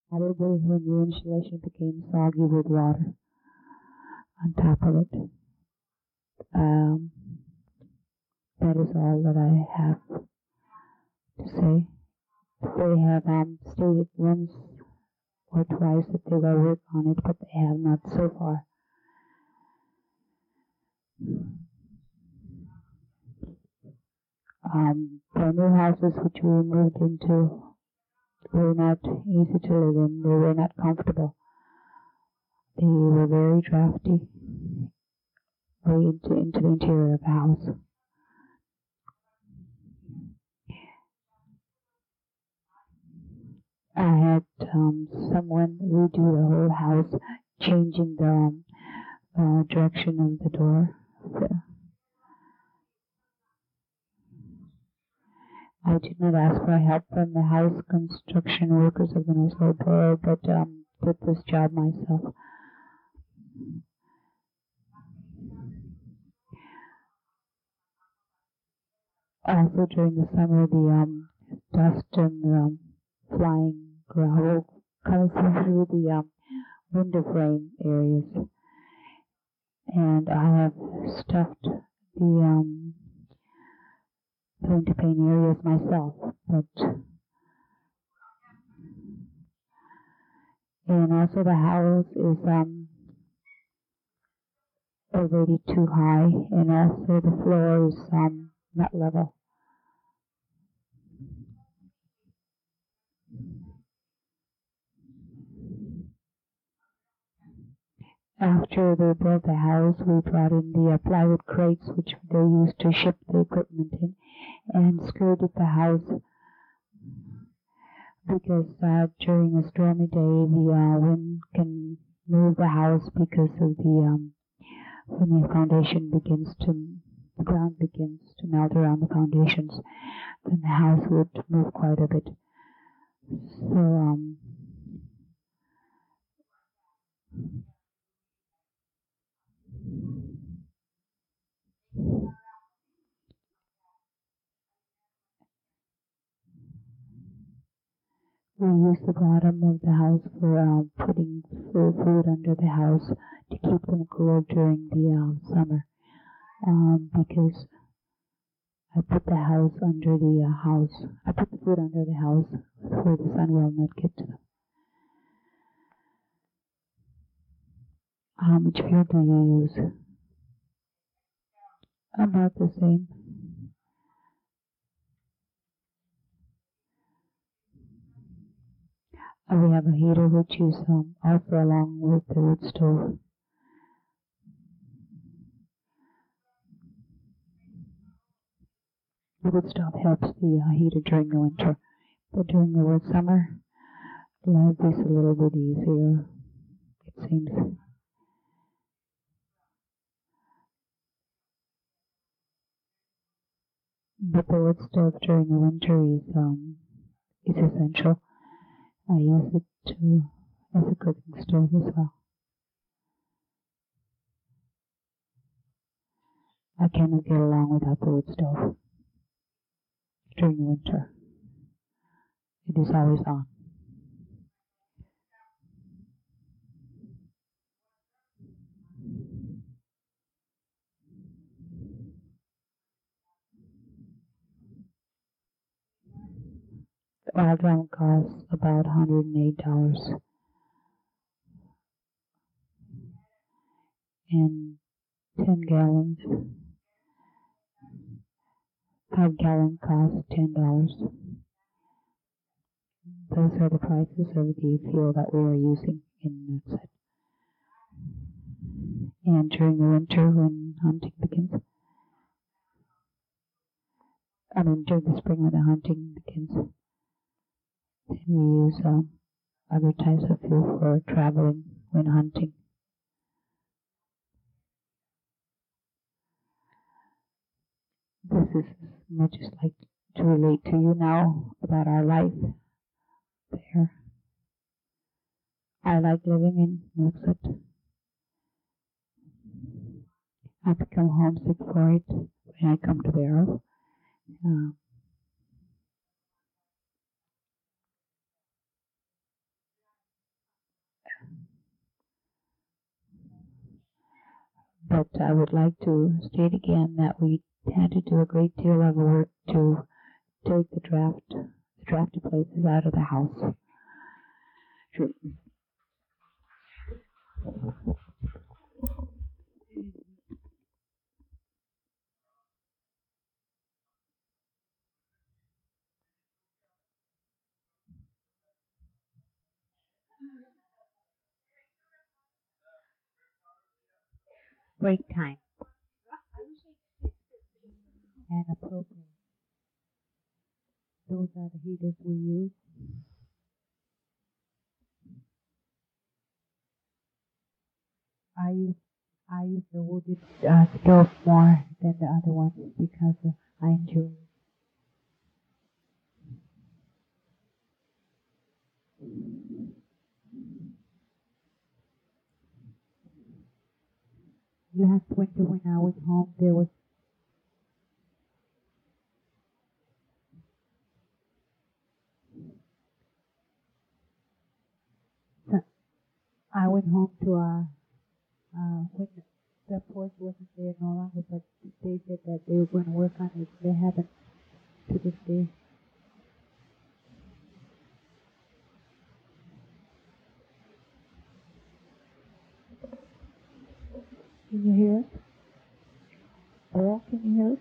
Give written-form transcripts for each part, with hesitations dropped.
Probably when the insulation became soggy with water on top of it. Um, that is all that I have to say. They have stated once or twice that they will work on it, but they have not so far. The new houses which we moved into were not easy to live in. They were not comfortable. They were very drafty way into the interior of the house. I had someone redo the whole house, changing the direction of the door. I did not ask for help from the house construction workers of the Northwest Borough, but did this job myself. Also during the summer, the dust and flying gravel comes through the window frame areas, and I have stuffed the paint areas myself, and also the house is already too high, and also the floor is not level. After they built the house, we brought in the plywood crates which they used to ship the equipment in, and skirted the house because during a stormy day the wind can move the house because of the when the foundation the ground begins to melt around the foundations, then the house would move quite a bit. So we use the bottom of the house for putting food under the house to keep them cool during the summer. Because I put the house under the house. I put the food under the house where the sun will not get to them. How much fuel do you use? About the same. We have a heater which is also along with the wood stove. The wood stove helps the heater during the winter, but during the summer, life is a little bit easier, it seems. But the wood stove during the winter is essential. I use it as a cooking stove as well. I cannot get along without the wood stove during the winter. It is always on. The oil drum costs about $108. And 10 gallons. 5-gallon costs $10. Those are the prices of the fuel that we are using in Nookside. And during the winter when hunting begins, during the spring when the hunting begins, then we use other types of fuel for traveling when hunting. This is as much as like to relate to you now about our life there. I like living in Nookside. I become homesick for it when I come to Barrow. But I would like to state again that we had to do a great deal of work to take the drafty places out of the house. Sure. Break time and appropriate. Those are the heaters we use. I use the wooded stove more than the other ones because I enjoy it. Last winter when I went home, there was I went home to when the porch wasn't there no longer, but they said that they were going to work on it. They haven't to this day. Can you hear us? Earl, can you hear us?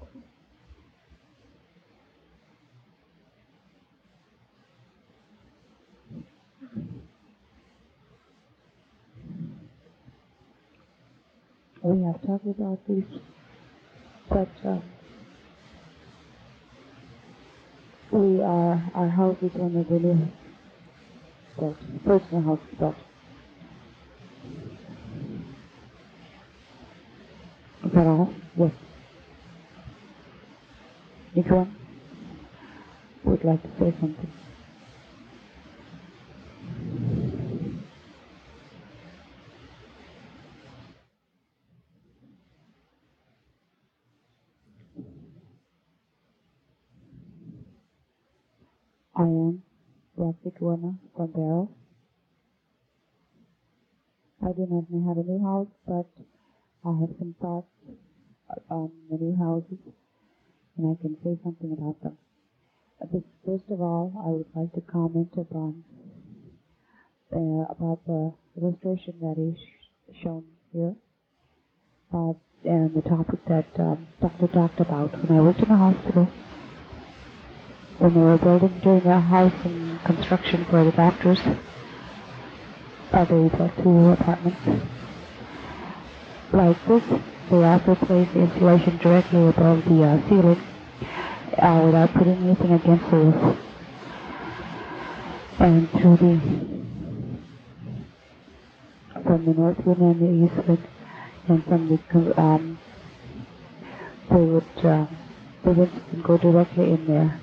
We have talked about this, but our house is one of the new built, personal house built. Is that all? Yes. Which one would like to say something? I am Roxy Guana from Barrow. I do not have a new house, but I have some thoughts on the new houses, and I can say something about them. First of all, I would like to comment upon about the illustration that is shown here, and the topic that Doctor talked about. When I worked in the hospital, when they were doing a house and construction for the doctors, they built 2 apartments like this. They also placed the insulation directly above the ceiling without putting anything against the roof. And from the north wind and the east wind, and from the the winds can go directly in there.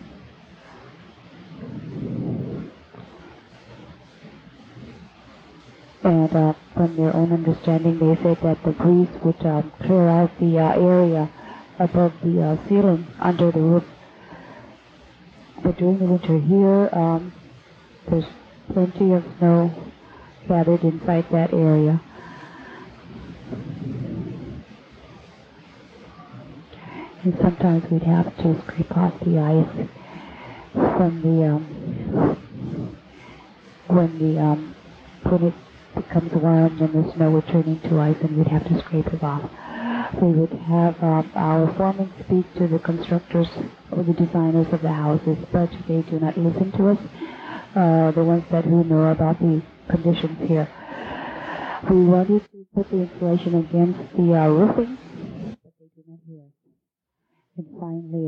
And from their own understanding, they said that the breeze would clear out the area above the ceiling under the roof. But during the winter here, there's plenty of snow gathered inside that area. And sometimes we'd have to scrape off the ice from the when it becomes warm, then the snow would turn into ice, and we'd have to scrape it off. We would have our foremen speak to the constructors or the designers of the houses, but they do not listen to us, the ones who know about the conditions here. We wanted to put the insulation against the roofing, but they do not hear us. And finally,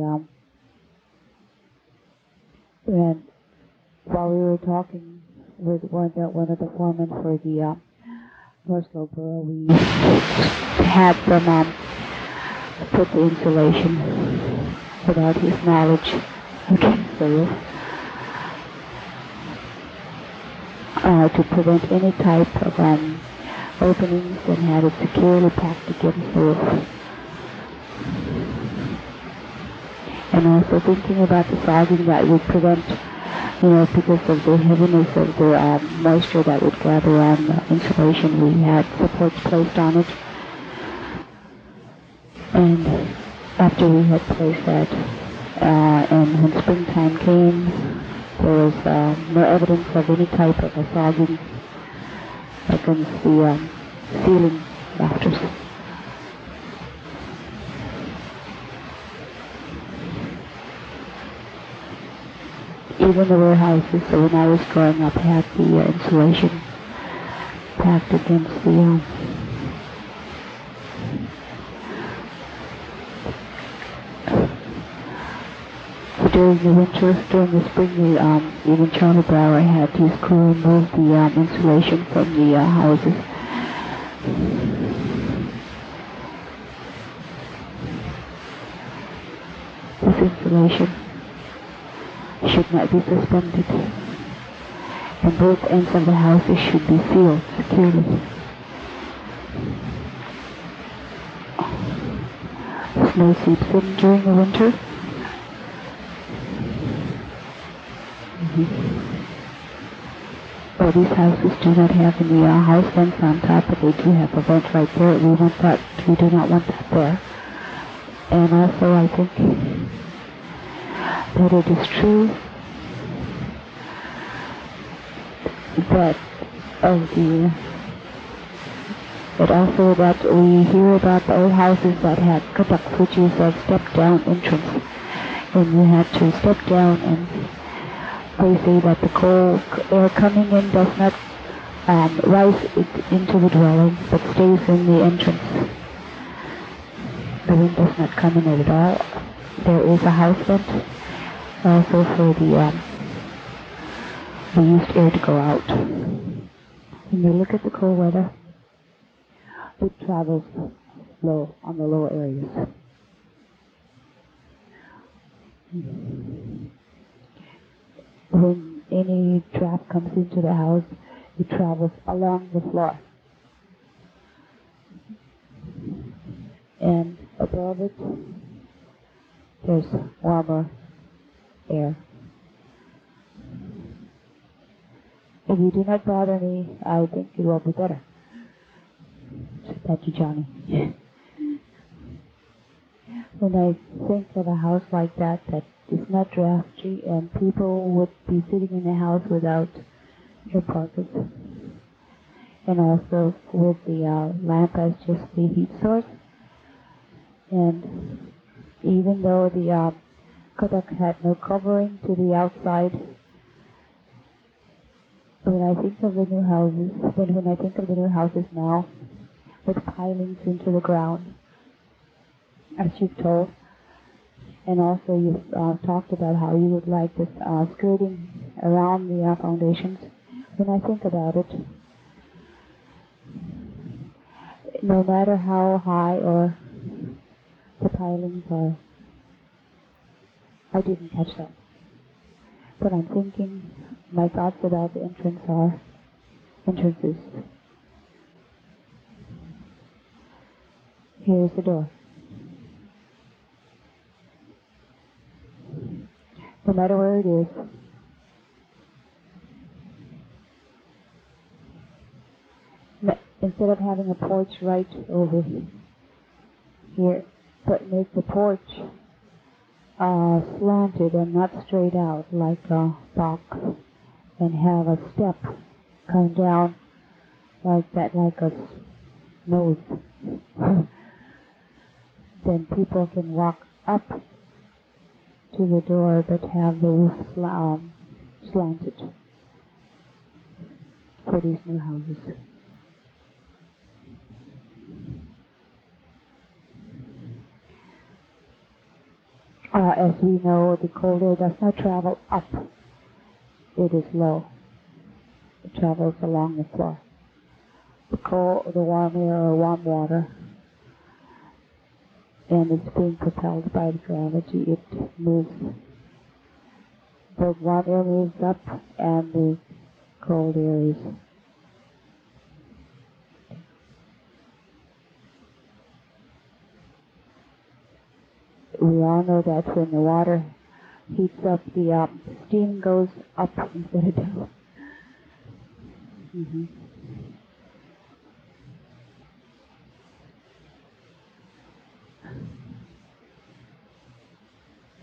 and while we were talking with one of the foremen for the North Slope Borough, we had them put the insulation without his knowledge against the roof to prevent any type of openings, and had it securely packed against the roof. And also thinking about the fogging that would prevent, because of the heaviness of the moisture that would gather on the insulation, we had supports placed on it And after we had placed that, and when springtime came, there was no evidence of any type of a fogging against the ceiling rafters. Even the warehouses, so when I was growing up, had the insulation packed against the during the winter, during the spring, even Charlie Brower had his crew remove the insulation from the houses. This insulation should not be suspended, and both ends of the houses should be sealed securely. Snow seeps in during the winter. Well, these houses do not have any house vents on top, but they do have a vent right there. We do not want that there. And also, I think that it is true that we hear about the old houses that had katak, which is a step-down entrance, and you had to step down, and they say that the cold air coming in does not rise into the dwelling, but stays in the entrance. The wind does not come in it at all. There is a house vent also for the used air to go out. When you look at the cold weather, it travels low on the lower areas. When any draft comes into the house, it travels along the floor. And above it, there's warmer air. If you do not bother me, I think it will be better. Thank you, Johnny. When I think of a house like that is not drafty, and people would be sitting in the house without air pockets, and also with the lamp as just the heat source, and even though the katak had no covering to the outside, when I think of the new houses now, with pilings into the ground, as you've told, and also you've talked about how you would like this skirting around the foundations. When I think about it, no matter how high or the pilings are, I didn't catch that. But I'm thinking, my thoughts about the entrances. Here's the door. No matter where it is, instead of having a porch right over here, but make the porch slanted and not straight out like a box, and have a step come down like that, like a nose. Then people can walk up to the door, but have the roof slanted for these new houses. As we know, the cold air does not travel up. It is low. It travels along the floor. The warm air or warm water, and it's being propelled by the gravity. It moves. The warm air moves up, and the cold air is we all know that when the water heats up, the steam goes up instead of down. Mm-hmm.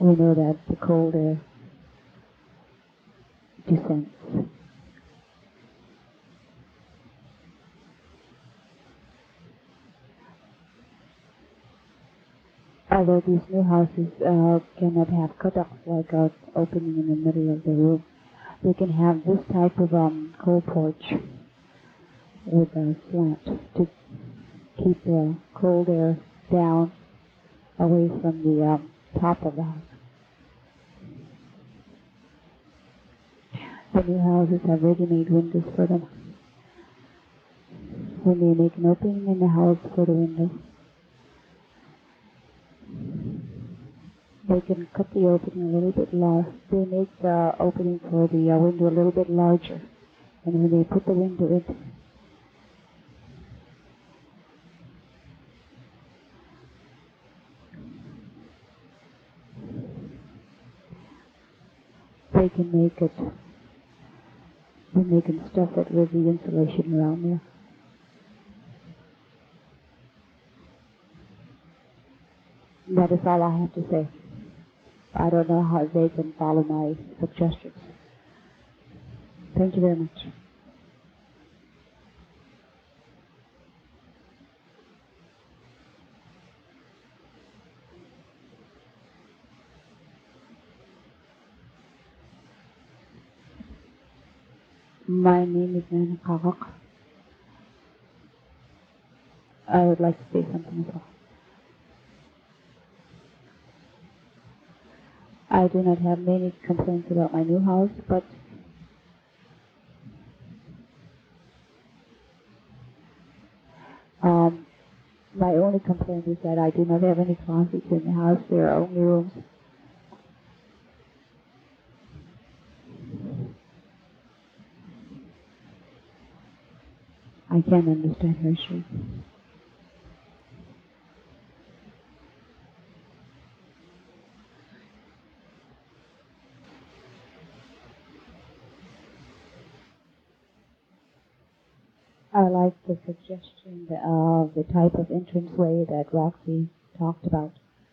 we know that the cold air descends. Although these new houses cannot have cutoffs like an opening in the middle of the room, they can have this type of cold porch with a slant to keep the cold air down away from the top of the house. The new houses have ready-made windows for them. When they make an opening in the house for the window, they can cut the opening a little bit larger. They make the opening for the window a little bit larger. And when they put the window in, they can stuff it with the insulation around there. That is all I have to say. I don't know how they can follow my suggestions. Thank you very much. My name is Nana Kagak. I would like to say something as well. I do not have many complaints about my new house, but my only complaint is that I do not have any closets in the house. There are only rooms. I can't understand her issue. I like the suggestion of the type of entranceway that Roxy talked about.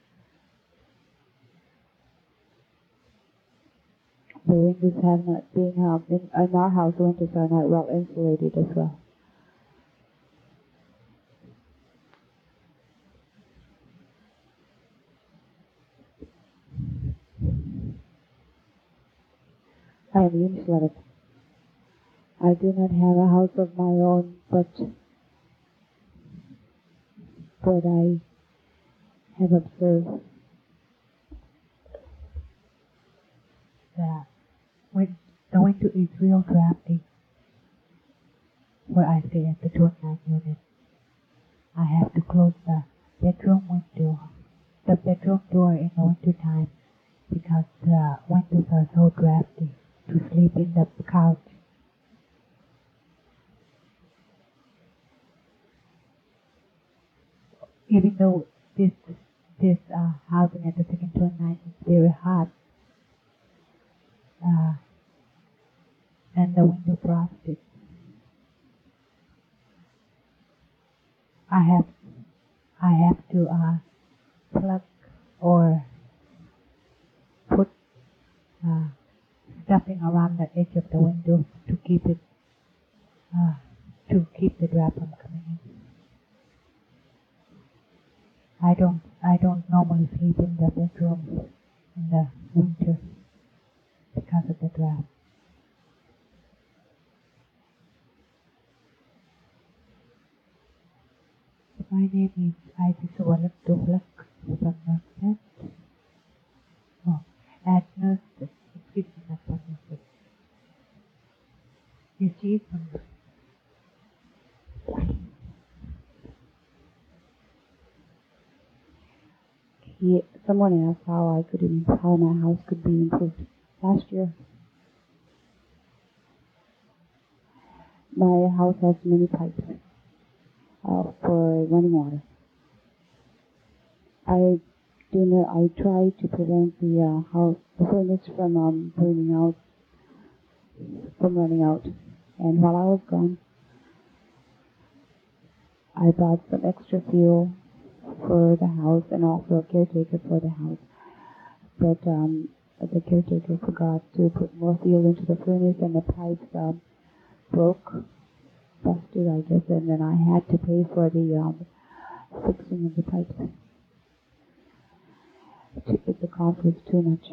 The windows have not been, in our house, the windows are not well insulated as well. I am Unislav. I do not have a house of my own, but what I have observed that when the window is real drafty, where I stay at the 29 unit, I have to close the bedroom window, the bedroom door in the winter time, because the windows are so drafty to sleep in the couch. Even though this housing at the second 29 is very hot, and the window frosted, I have to plug or put stuffing around the edge of the window to keep it to keep the draft from coming in. I don't normally sleep in the bedroom in the winter because of the draft. My name is Isis Walak Duhlak from Northwest. Oh, at Northwest. Excuse me, not from Northwest. Yes, she is from Northwest. Someone asked how my house could be improved. Last year, my house has many pipes for running water. I try to prevent the furnace from running out. And while I was gone, I bought some extra fuel for the house and also a caretaker for the house. but the caretaker forgot to put more fuel into the furnace, and the pipes broke, busted, I guess, and then I had to pay for the fixing of the pipes. The cost was too much.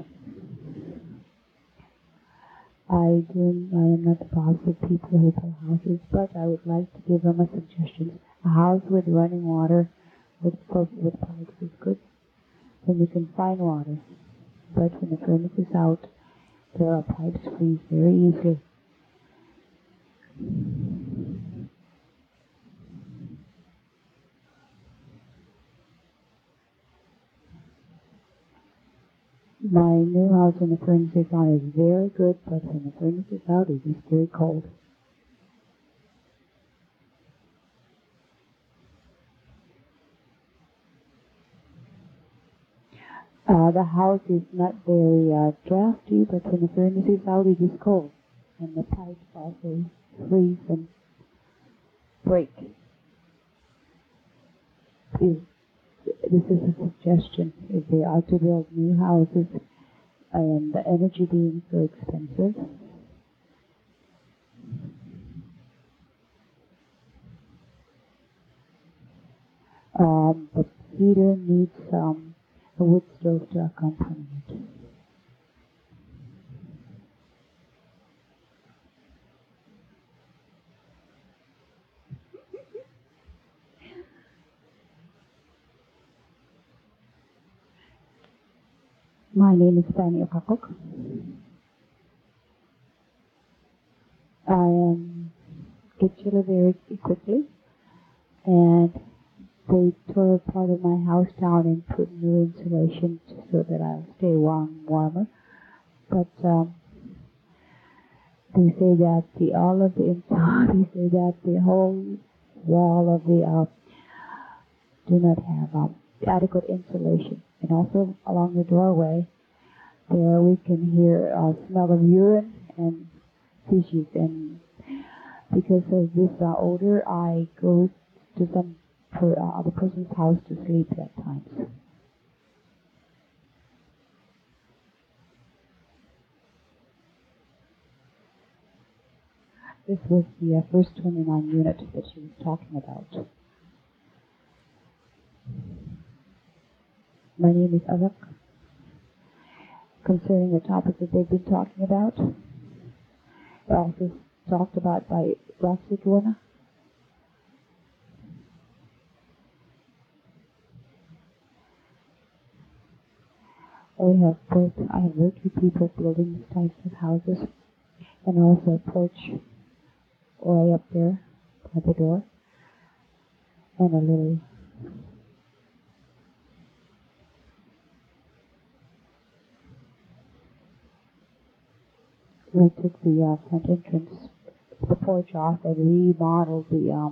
I am not the boss of people who buy houses, but I would like to give them a suggestion. A house with running water with pipes is good, then you can find water. But when the furnace is out, there are pipes freeze very easily. My new house when the furnace is on is very good, but when the furnace is out, it is very cold. The house is not very drafty, but when the furnace is out, it is cold. And the pipes also freeze and break. This is a suggestion. If they are to build new houses, and the energy being so expensive, the heater needs a wood stove to accompany it. My name is Fanny Okakok. I get chilly very quickly, and they tore part of my house down and put new insulation so that I'll stay warmer. But they say that the whole wall of the do not have adequate insulation, and also along the doorway there we can hear a smell of urine and feces, and because of this odor, I go to some other person's house to sleep at times. This was the first 29 unit that she was talking about. My name is Azak. Concerning the topic that they've been talking about, also talked about by Roxy Guana. I have worked with people building these types of houses, and also a porch way up there by the door, and a little we took the front entrance, the porch off, and remodeled the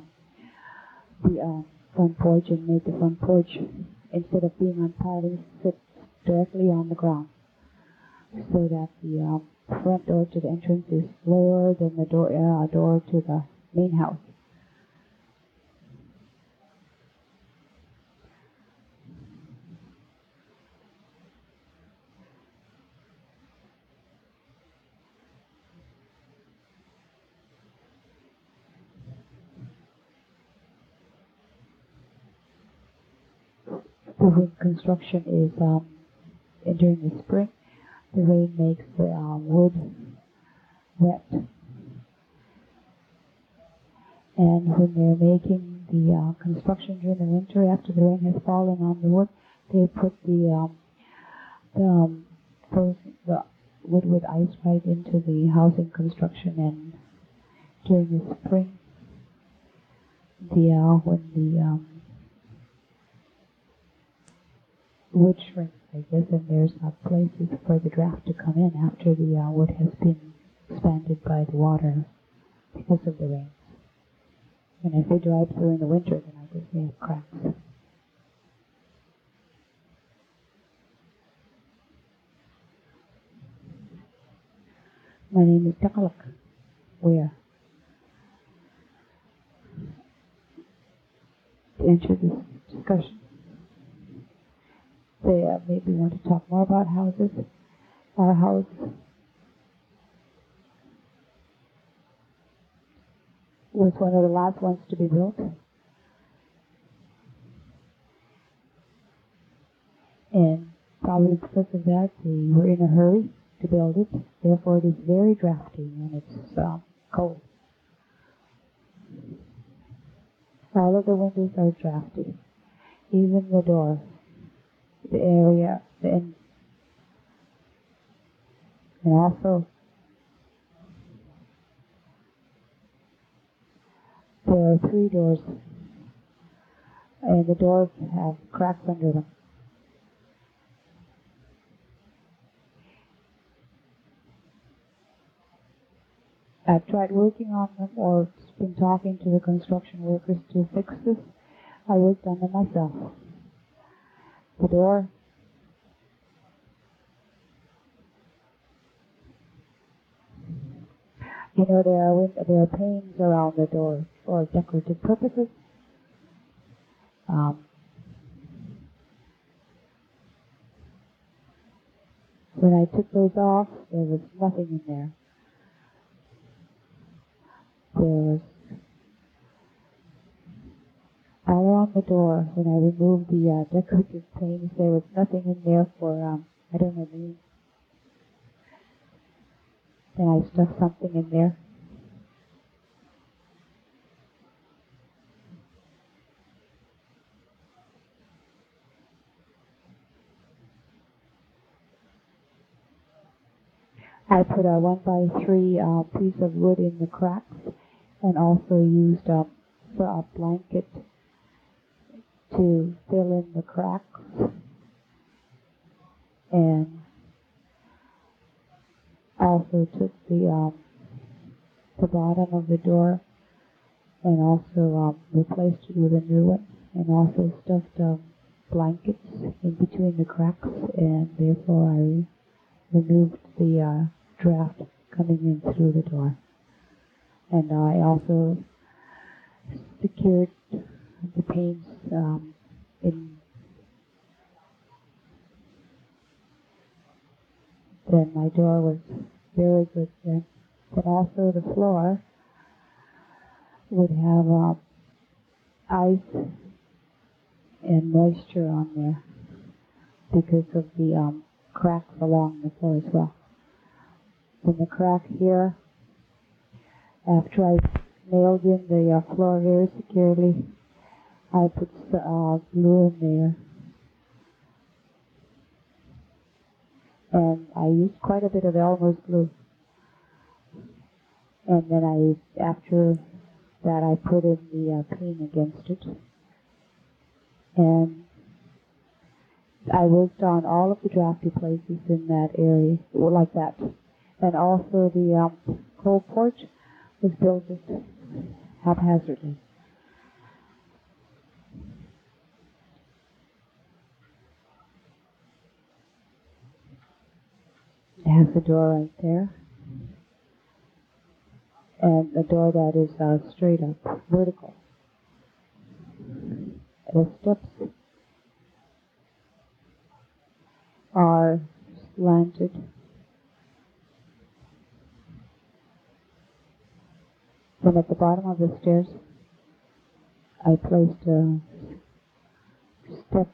front porch and made the front porch, instead of being on pilings, sit directly on the ground, so that the front door to the entrance is lower than the door to the main house. The wood construction is during the spring. The rain makes the wood wet, and when they're making the construction during the winter, after the rain has fallen on the wood, they put the wood with ice right into the housing construction. And during the spring, when the wood shrinks, I guess, and there's places for the draft to come in after the wood has been expanded by the water because of the rains. And if they dry up during the winter, then I guess they have cracks. My name is Takalak. Where? To enter this discussion. they maybe want to talk more about houses. Our house was one of the last ones to be built. And probably because of that, they were in a hurry to build it. Therefore, it is very drafty and it's cold. All of the windows are drafty. Even the door, the area, the end. And also, there are 3 doors, and the doors have cracks under them. I've tried working on them or been talking to the construction workers to fix this. I worked on them myself. The door, you know, there are panes around the door for decorative purposes. When I took those off, there was nothing in there. There was all around the door, when I removed the decorative panes, there was nothing in there for, I don't know, maybe. Then I stuffed something in there. I put a 1x3 piece of wood in the cracks and also used a blanket to fill in the cracks, and also took the bottom of the door and also replaced it with a new one, and also stuffed blankets in between the cracks, and therefore I removed the draft coming in through the door. And I also secured the panes in. Then my door was very good then. But also the floor would have ice and moisture on there because of the cracks along the floor as well. In the crack here, after I nailed in the floor very securely, I put glue in there. And I used quite a bit of Elmer's glue. And then after that, I put in the pane against it. And I worked on all of the drafty places in that area, like that. And also the cold porch was built just haphazardly. It has the door right there. And a door that is straight up, vertical. The steps are slanted. Then at the bottom of the stairs, I placed a step.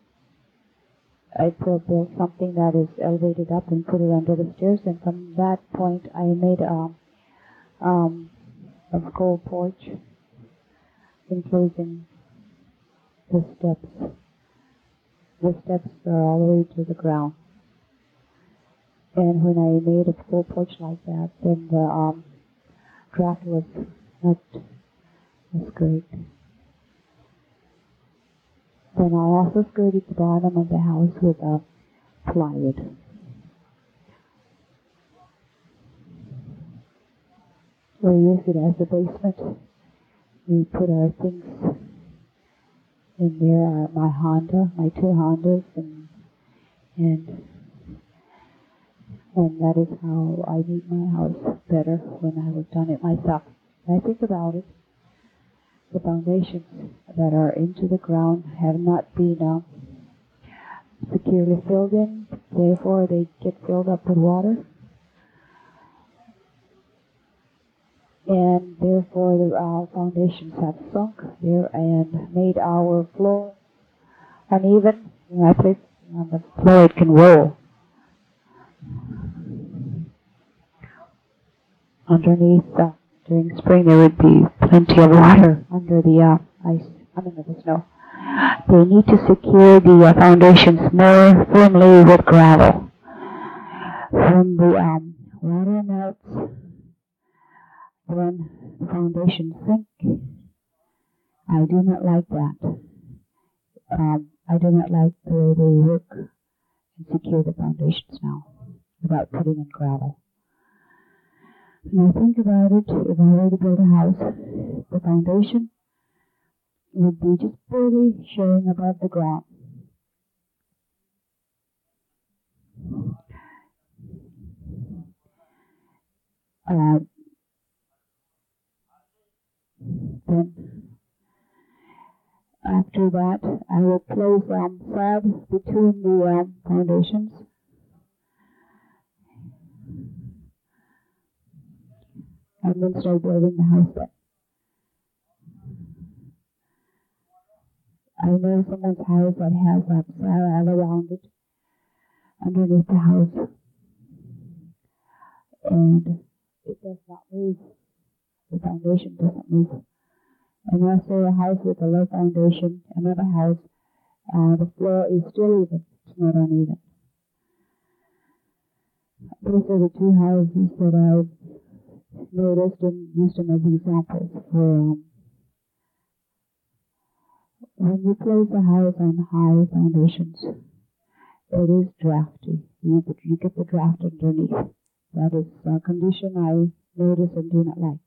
I built something that is elevated up and put it under the stairs, and from that point I made a cold porch enclosing the steps. The steps are all the way to the ground. And when I made a full porch like that, then the draft was not as great. Then I also skirted the bottom of the house with a plywood. We used it as a basement. We put our things in there, my Honda, my 2 Hondas, and that is how I made my house better when I worked on it myself. And I think about it, the foundations that are into the ground have not been securely filled in, therefore they get filled up with water. And therefore the foundations have sunk there and made our floor uneven. In my place, on the floor it can roll. Underneath, during spring there would be plenty of water under the ice, under the snow. They need to secure the foundations more firmly with gravel. When the water melts, when the foundations sink, I do not like that. I do not like the way they work and secure the foundations now without putting in gravel. When I think about it, if I were to build a house, the foundation would be just barely showing above the ground. Then after that, I will place slab between the foundations. And then start building the house then. I know someone's house that has that slab around it, underneath the house, and it does not move. The foundation doesn't move. And also a house with a low foundation, another house, the floor is still even, it's not uneven. Those are the two houses that I've noticed and used them as examples for when you place a house on high foundations, it is drafty. You get the draft underneath. That is a condition I notice and do not like.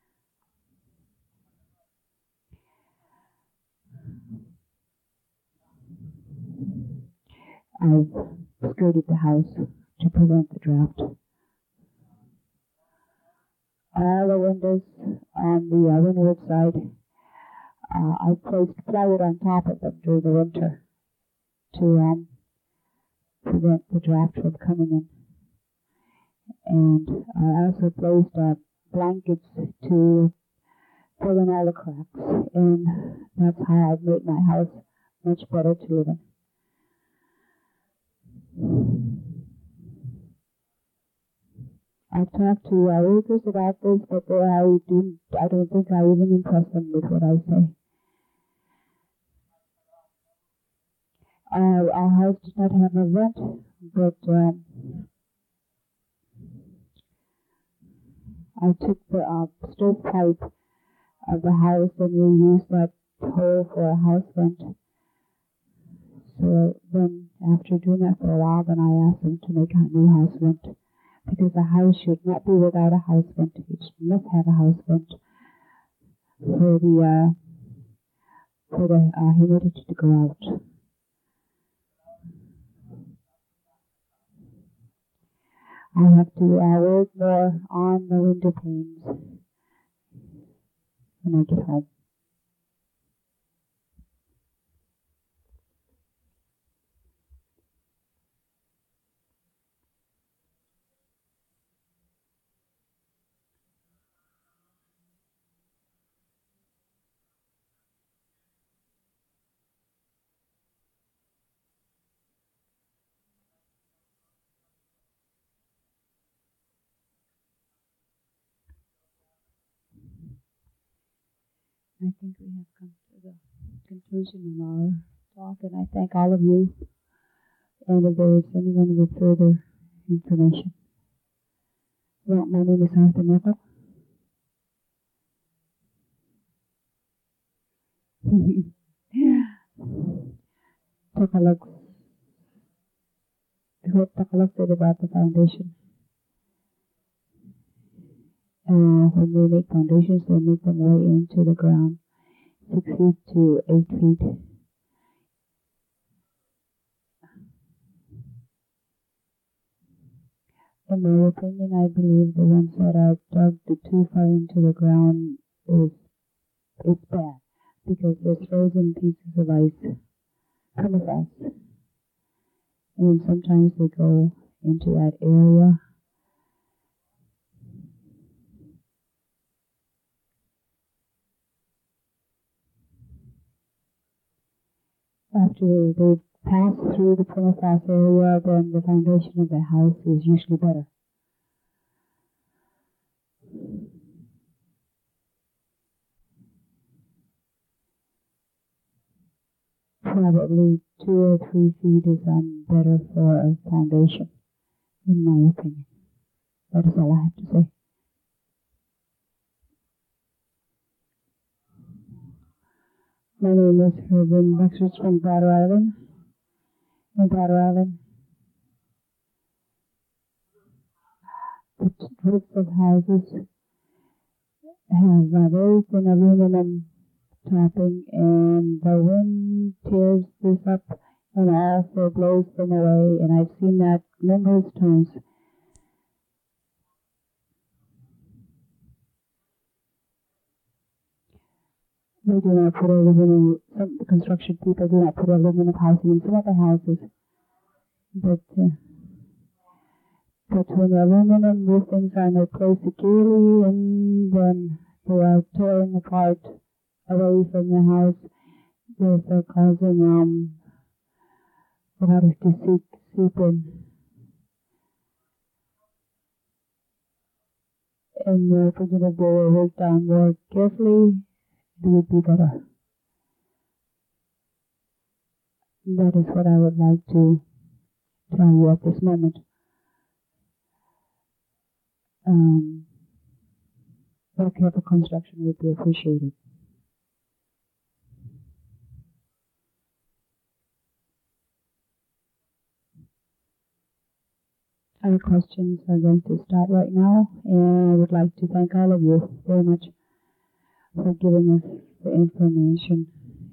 I've skirted the house to prevent the draft. All the windows on the windward side, I placed plywood on top of them during the winter to prevent the draft from coming in. And I also placed blankets to fill in all the cracks, and that's how I've made my house much better to live in. I've talked to realtors about this, but I don't think I even impress them with what I say. Our house does not have a vent, but I took the stovepipe of the house and we used that hole for a house vent. So then, after doing that for a while, then I asked them to make a new house vent. Because a house should not be without a house vent. It must have a house vent for the humidity to go out. I have to work more on the window panes when I get home. I think we have come to the conclusion of our talk, and I thank all of you. And if there is anyone with further information. Well, my name is Arthur Neville. Takalog said about the foundation. When they make foundations, they make them way into the ground, 6 feet to 8 feet. In my opinion, I believe the ones that are dug too far into the ground is bad, because there's frozen pieces of ice, permafrost, and sometimes they go into that area. After they pass through the permafrost area, then the foundation of the house is usually better. Probably 2 or 3 feet is better for a foundation, in my opinion. That is all I have to say. My name is Herman Lexus from Potter Island. In Potter Island, the roofs of houses have very thin aluminum topping, and the wind tears this up and also blows them away, and I've seen that numerous times. They do not put aluminum, some construction people do not put aluminum housing in some of the houses, but when the aluminum roofings are not placed securely, and then they are tearing apart away from the house, therefore causing water to seep in. And if we're going to do a work down more carefully, it would be better. That is what I would like to tell you at this moment. More careful construction would be appreciated. Our questions are going to start right now, and I would like to thank all of you very much for giving us the information,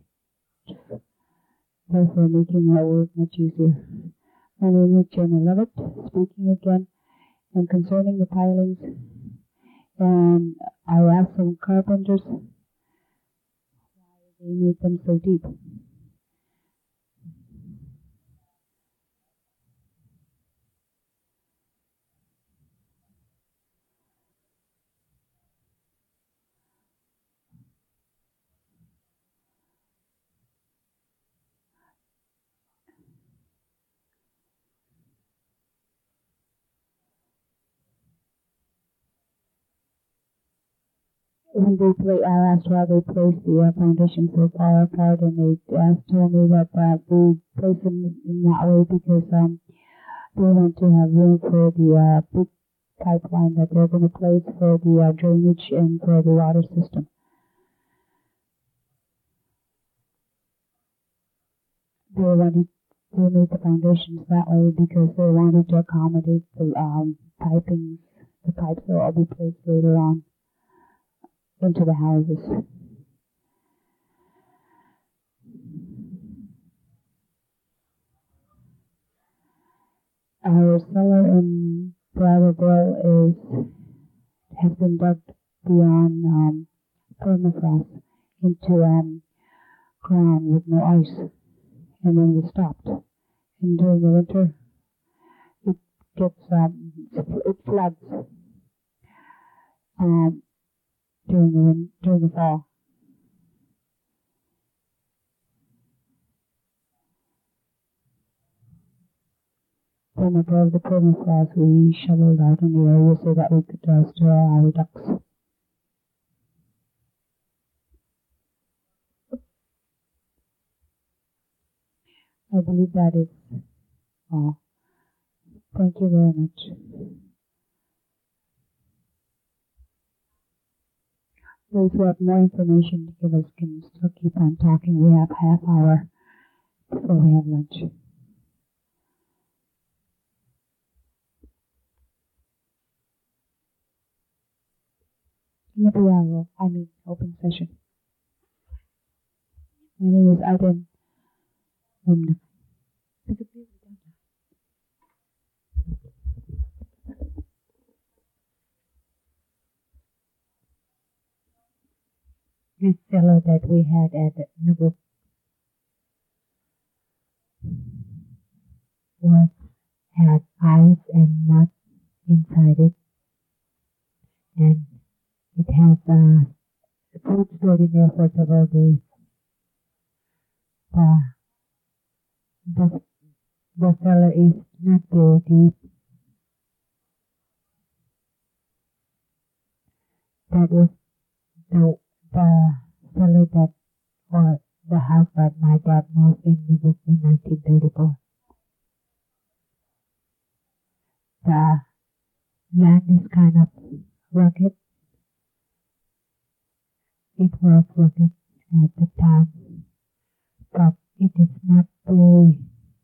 therefore making our work much easier. My name is Jenna Levitt, speaking again, and concerning the pilings, and I asked some carpenters why they made them so deep. When I asked why they placed the foundation so far apart, and they told me that they placed them in that way because they want to have room for the big pipeline that they're going to place for the drainage and for the water system. They made the foundations that way because they wanted to accommodate the pipings. The pipes will all be placed later on into the houses. Our cellar in Brattleboro has been dug beyond permafrost into ground with no ice, and then we stopped. And during the winter, it floods during the fall. Then above the permafrost, we shoveled out in the area so that we could store our ducks. I believe that is all. Thank you very much. Those who have more information to give us can still keep on talking. We have half hour before we have lunch. Open session. My name is Aiden. This cellar that we had at Nubu. had ice and mud inside it, and it has food stored in there for several days. The, the cellar is not very deep. That was the cellar that, or the house that my dad moved in the book in 1934. The land is kind of rugged. It was rugged at the time, but it is not very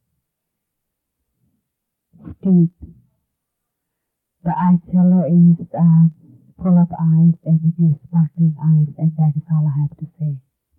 steep. The ice cellar is full of ice, and it is sparkling ice, and that is all I have to say.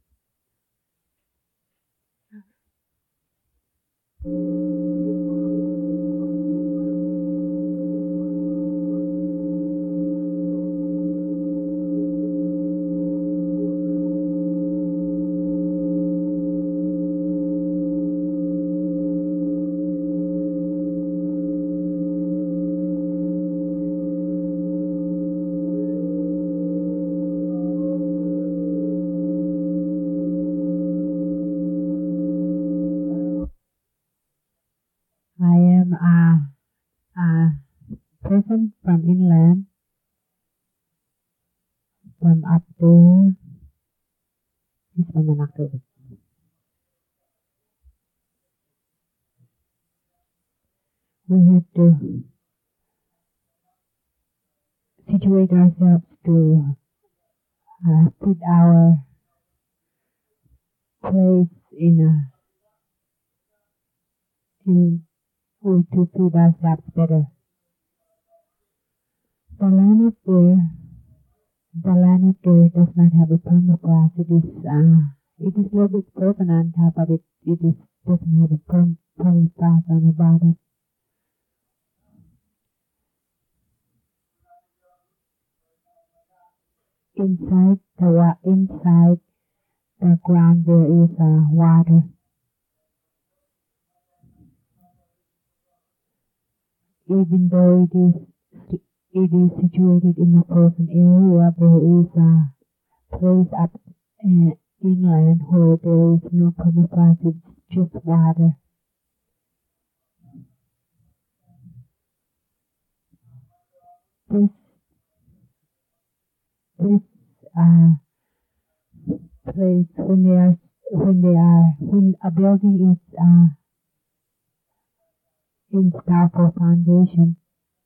I am a person from inland, from up there. He's from Manitoba. We had to situate ourselves to put our place to feed ourselves better. The land up there does not have a permafrost. It is a little bit frozen on top, but it doesn't have a permafrost on the bottom. Inside the ground there is water. Even though it is situated in a frozen area, there is a place up inland where there is no permafrost, it's just water. This place, when a building is installed for foundation,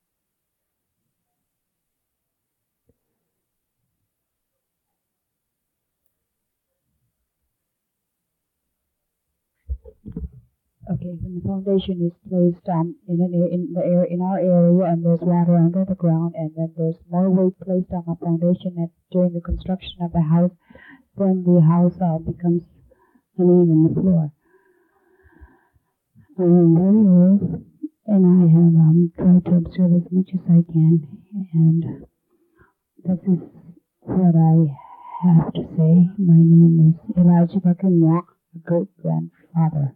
okay, when the foundation is placed in our area, and there's water under the ground, and then there's more weight placed on the foundation during the construction of the house, then the house becomes uneven, the floor. I am very old, and I have tried to observe as much as I can, and this is what I have to say. My name is Elijah Buckenwalk, a great-grandfather.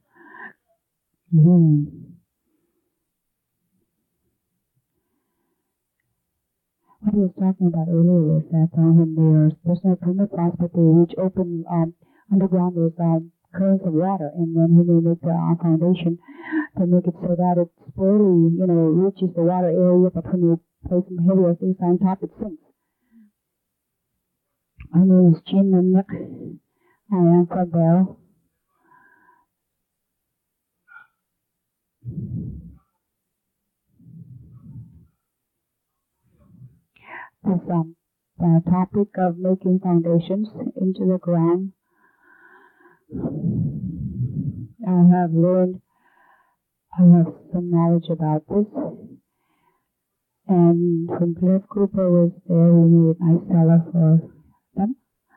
What I was talking about earlier was that when there's no permafrost, but they reach open underground, there's currents of water, and then when they make the foundation, they make it so that it slowly, reaches the water area, but when you place some heavier things on top, it sinks. My name is Jean Nimnick. I am from Bell. The topic of making foundations into the ground. I have some knowledge about this. And when Cliff Cooper was there, we made a nice cellar for them.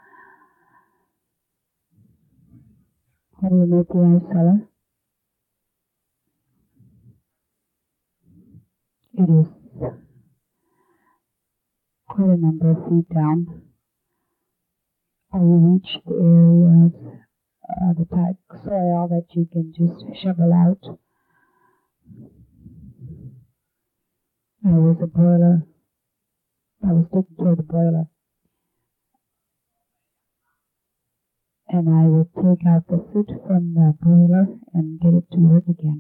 How do you make the ice cellar? It is quite a number of feet down. Or you reach the area of the type soil that you can just shovel out. I was a boiler. I was taking care of the boiler. And I would take out the soot from the boiler and get it to work again.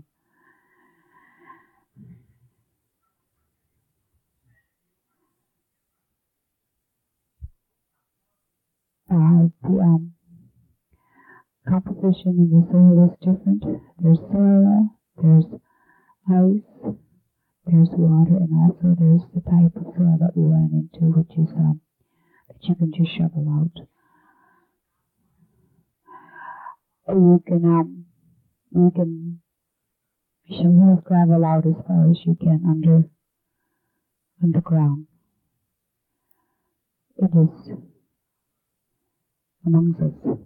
The composition of the soil is different. There's soil, there's ice, there's water, and also there's the type of soil that we ran into, which is that you can just shovel out. You can shovel gravel out as far as you can underground. It is amongst us.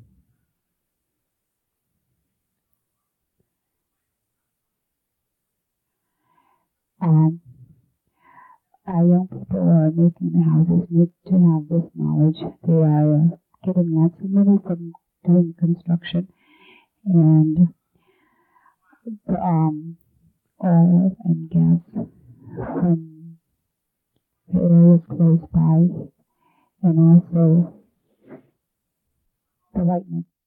Our young people who are making the houses need to have this knowledge. They are getting lots of money from doing construction, and the oil and gas from the areas close by, and also the lightning